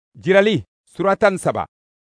Jirali suratan 3.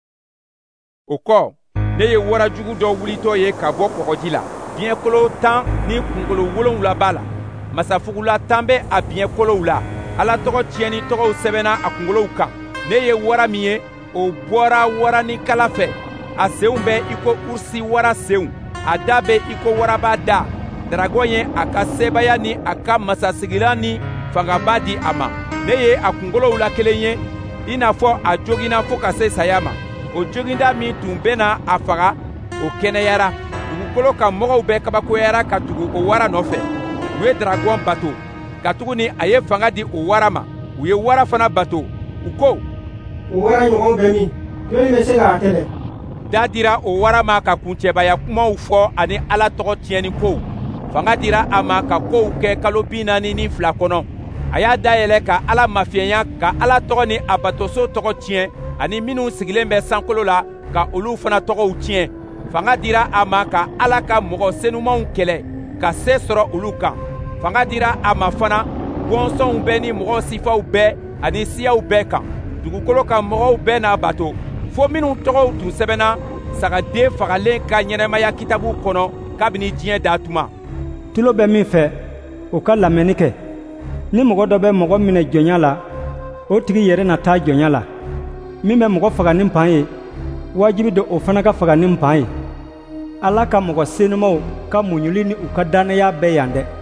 O kɔ ne ye wara jugu dɔ wulitɔ ye ka bɔ kɔgɔji la. Biɲɛkolo 10 ni kunkolo 7 b'a la. Masafugula 10 bɛ a biɲɛkolow la. Ala tɔgɔ tiɲɛni tɔgɔw sɛbɛnna a kunkolow kan. Ne ye wara min ye, o bɔra wara ni kala fɛ. A senw bɛ i ko urusi wara senw. A da bɛ i ko waraba da. Daragɔn ye a ka seebaya ni a ka masasigilan ni fangaba di a ma. Ne ye a kunkolow la kelen ye, i n'a fɔ a joginna fo ka se saya ma. O joginda min tun bɛna a faga, o kɛnɛyara. Dugukolo kan mɔgɔw bɛɛ kabakoyara ka tugu o wara nɔfɛ. U ye daragɔn bato, katuguni a ye fanga di o wara ma. U ye wara fana bato. U ko, o wara ɲɔgɔn bɛ min? Jɔnni bɛ se k'a kɛlɛ? Da dira o wara ma ka kuncɛbaya kumaw fɔ ani Ala tɔgɔ tiɲɛni kow. Fanga dira a ma ka kow kɛ kalo 42 kɔnɔ. A y'a dayɛlɛ ka Ala mafiyɛnya, ka Ala tɔgɔ ni a batoso tɔgɔ tiɲɛ, ani minnu sigilen bɛ sankolo la ka olu fana tɔgɔw tiɲɛ. Fanga dira a ma ka Ala ka mɔgɔ senumanw kɛlɛ, ka se sɔrɔ olu kan. Fanga dira a ma fana bɔnsɔnw bɛɛ ni mɔgɔ sifaw bɛɛ ani siyaw bɛɛ kan. Dugukolo kan mɔgɔw bɛɛ n'a bato, fo minnu tɔgɔw tun sɛbɛnna sagaden fagalen ka ɲɛnɛmaya kitabu kɔnɔ kabini diɲɛ daa tuma. Tulo bɛ min fɛ, o ka lamɛnni kɛ. Ni mɔgɔ dɔ bɛ mɔgɔ minɛ jɔnya la, o tigi yɛrɛ na taa jɔnya la. Min bɛ mɔgɔ faga ni pan ye, wajibi do o fana ka faga ni pan ye. Ala ka mɔgɔ senumaw ka muɲuli ni u ka dannaya bɛɛ yan dɛ.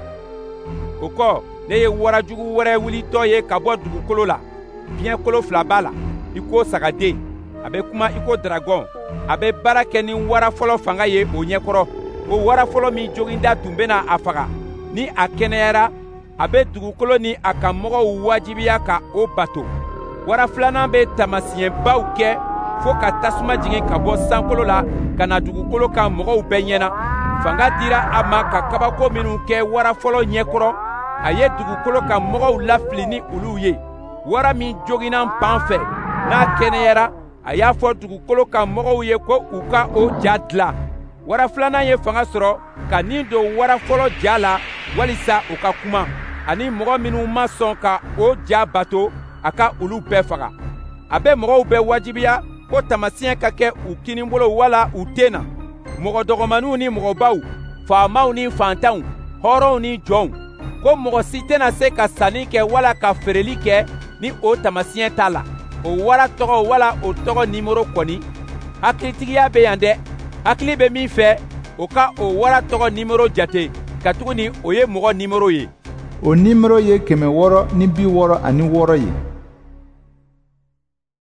O kɔ ne ye wara jugu wɛrɛ wulitɔ ye ka bɔ dugukolo la. Biɲɛkolo 2 b'a la, i ko sagaden. A bɛ kuma i ko daragɔn. A bɛ baara kɛ ni wara fɔlɔ fanga ye o ɲɛkɔrɔ. O wara fɔlɔ min joginda tun bɛna a faga. Ni a kɛnɛyara, a bɛ dugukolo ni a ka mɔgɔw wajibiya ka o bato. Wara filanan bɛ taamasiyɛnbaw kɛ fo ka tasuma jigin ka bɔ sankolo la ka na dugukolo kan mɔgɔw bɛɛ ɲɛna. Fanga dira a ma ka kabako minnu kɛ wara fɔlɔ ɲɛkɔrɔ. A ye dugukolo kan mɔgɔw lafili ni olu ye. Wara min joginna pan fɛ, n'a kɛnɛyara, a y'a fɔ dugukolo kan mɔgɔw ye ko u ka o ja dilan. Wara filanan ye fanga sɔrɔ ka nin don wara fɔlɔ ja la walisa o ka kuma, ani mɔgɔ minnu ma sɔn ka o ja bato, a ka olu bɛɛ faga. A bɛ mɔgɔw bɛɛ wajibiya ko taamasiyɛn ka kɛ u kinibolo wala u ten na. Mɔgɔ dɔgɔmaninw ni mɔgɔbaw, faamaw ni fantanw, hɔrɔnw ni jɔnw, ko mɔgɔ si tɛna se ka sanni kɛ wala ka feereli kɛ ni o taamasiyɛn t'a la. O wara tɔgɔ wala o tɔgɔ nimoro kɔni, hakilitigiya bɛ yan dɛ. Hakili bɛ min fɛ, o ka o wara tɔgɔ nimoro jate, katuguni o ye mɔgɔ nimoro ye. O nimoro ye 666 ye.